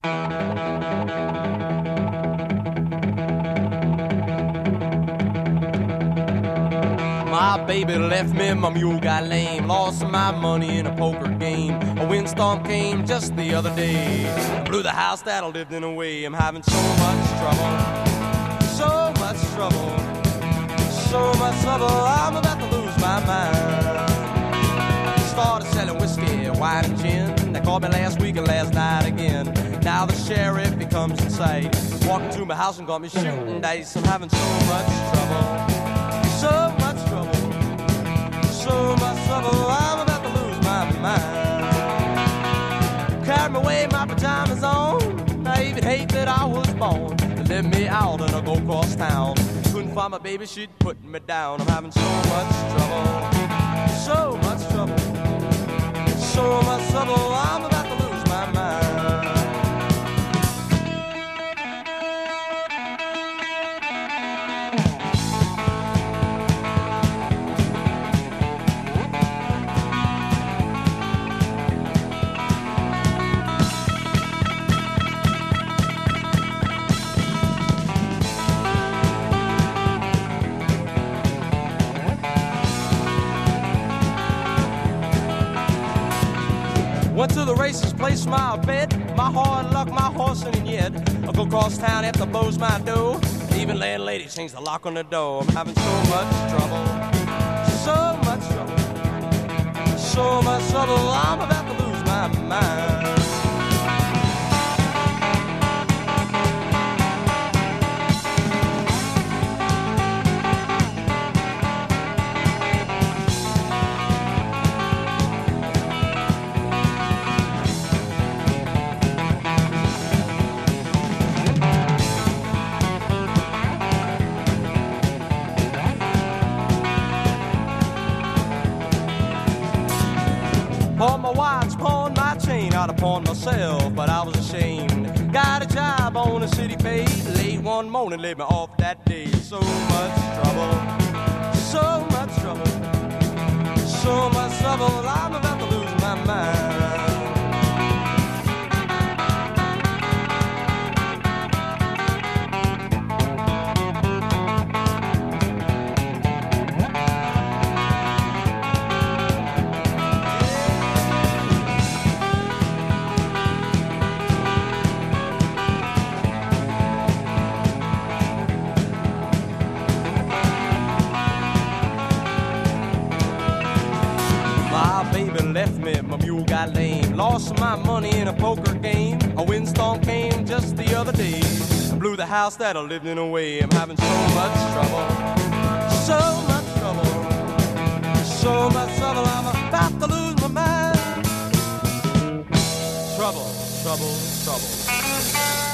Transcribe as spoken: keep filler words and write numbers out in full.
My baby left me, my mule got lame. Lost my money in a poker game. A windstorm came just the other day. Blew the house that I lived in away. I'm having so much trouble, so much trouble, so much trouble. I'm about to lose my mind. Started selling whiskey, wine and gin. They called me last week and last night again. Now the sheriff, he comes in sight. Walking to my house and got me shooting dice. I'm having so much trouble, so much trouble, so much trouble. I'm about to lose my mind. Carried me away, my pajamas on. I even hate that I was born. They let me out and I go across town. Couldn't find my baby, she'd put me down. I'm having so much trouble, so much trouble, so much trouble. I'm about to lose my mind. Went to the races, placed my bet. My hard luck, my horse ain't yet. I go cross town after blows my dough. Even landlady changed the lock on the door. I'm having so much trouble, so much trouble, so much trouble. I'm about to lose my mind. Pawned my watch, pawned my chain, I'd have pawned myself, but I was ashamed. Got a job on a city pay, late one morning, laid me off that day. So much trouble, so much trouble, so much trouble. I'm about to lose my mind. Left me, my mule got lame. Lost my money in a poker game. A windstorm came just the other day. Blew the house that I lived in away. I'm having so much trouble, so much trouble, so much trouble. I'm about to lose my mind. Trouble, trouble, trouble.